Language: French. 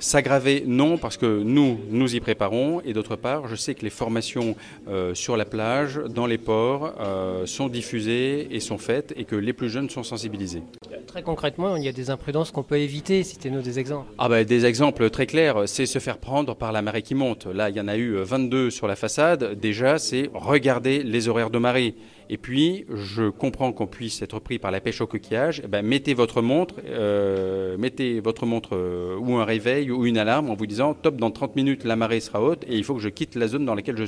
S'aggraver, non, parce que nous y préparons. Et d'autre part, je sais que les formations sur la plage, dans les ports, sont diffusées et sont faites et que les plus jeunes sont sensibilisés. Très concrètement, il y a des imprudences qu'on peut éviter, citez-nous des exemples. Des exemples très clairs, c'est se faire prendre par la marée qui monte. Là, il y en a eu 22 sur la façade. Déjà, c'est regarder les horaires de marée. Et puis, je comprends qu'on puisse être pris par la pêche au coquillage. Mettez votre montre ou un réveil ou une alarme en vous disant « Top, dans 30 minutes, la marée sera haute et il faut que je quitte la zone dans laquelle je suis ».